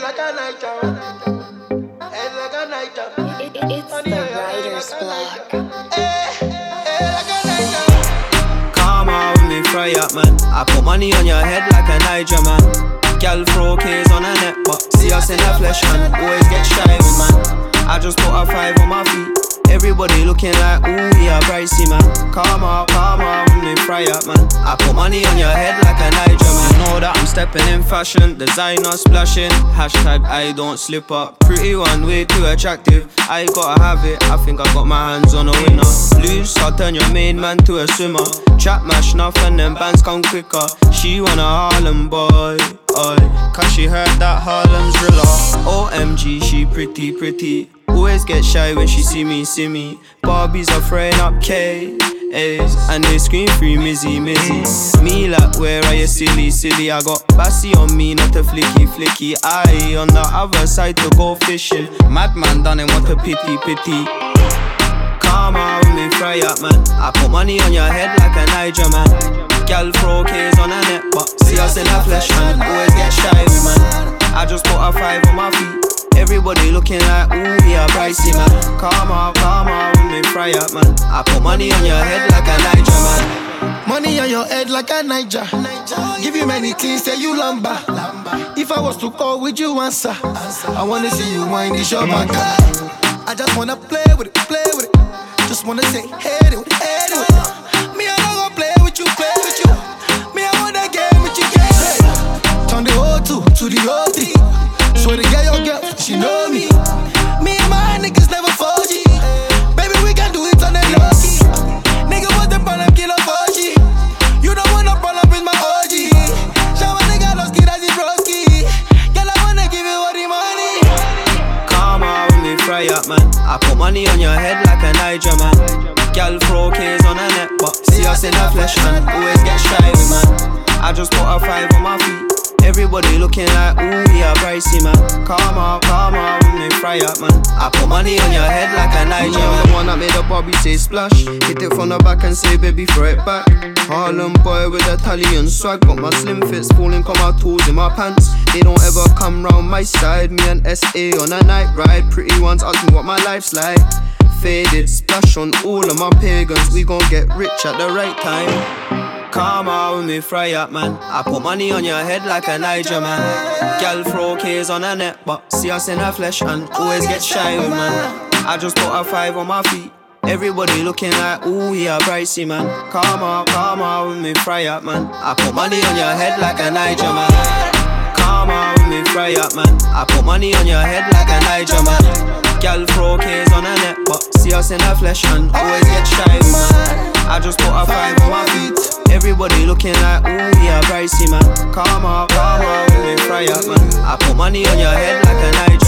like a night out. Head like a night out. It's the writer's block. Like a night out. Come on with me, fry up, man. I put money on your head like a Niger, man. Girl throw K's on her neck, but see us in the flesh, man. Always get shy with, man. I just put a 5 on my feet. Everybody looking like, ooh, yeah, pricey, man. Come on with me, fry up, man. I put money on your head like a Niger, man. You know that I'm stepping in fashion, designer splashing. Hashtag I don't slip up. Pretty one, way too attractive. I gotta have it, I think I got my hands on a winner. Loose, I'll turn your main man to a swimmer. Trap mash enough and them bands come quicker. She want a Harlem boy, oi, cause she heard that Harlem's driller. OMG, she pretty. Always get shy when she see me. Barbies are throwing up K's and they scream free Mizzy. Me like, where are you silly? I got Bassy on me, not a flicky. I on the other side to go fishing. Madman done him, what a pity. Come on with me, fry up, man. I put money on your head like a Niger, man. Girl throw K's on her neck, but see us in the flesh, man. Always get shy with, man. I just put a 5 on my feet. Everybody looking like, ooh, yeah, pricey, man. Come on with me, fry up, man. I put money on your head like a Niger, man. Money on your head like a Niger. Give you many things, say you lumber. If I was to call, would you answer? I wanna see you wind this your back. I just wanna play with it. Just wanna say, hey, do it. Me, I don't go play with you. Me, I wanna game with you. Turn the O2 to the O3. Swear to get your girl, she know me. Me and my niggas never 4G. Baby, we can do it on the low key. Nigga, what the problem, kill a 4G. You don't want no problem with my OG. Show a nigga los kids as broski. Girl, I wanna give you all the money. Come on with me, fry up, man. I put money on your head like a Niger, man. Girl throw K's on her neck, but see us in the flesh, man. Always get shy with, man. I just put a 5 on my feet. Everybody looking like, ooh, yeah, pricey, man. Come on with me, fry up, man. I put money on your head like a Niger, man. The one that made a Bobby say splash. Hit it from the back and say, baby, throw it back. Harlem boy with Italian swag. Got my slim fits falling, come out tools in my pants. They don't ever come round my side. Me and SA on a night ride. Pretty ones ask me what my life's like. Faded, splash on all of my pagans. We gon' get rich at the right time. Come on with me, fry up, man. I put money on your head like a Niger, man. Girl throw K's on her neck, but see us in the flesh, and always get shy with, man. I just put a 5 on my feet. Everybody looking like, ooh, yeah, pricey, man. Come on with me, fry up, man. I put money on your head like a Niger, man. Come on with me, fry up, man. I put money on your head like a Niger, man. Girl throw K's on her neck, but see us in the flesh, and always get shy, man. I just put a 5 on my feet. Everybody looking like, ooh, yeah, pricey, man. Come on with me, fry up, man. I put money on your head like a Niger.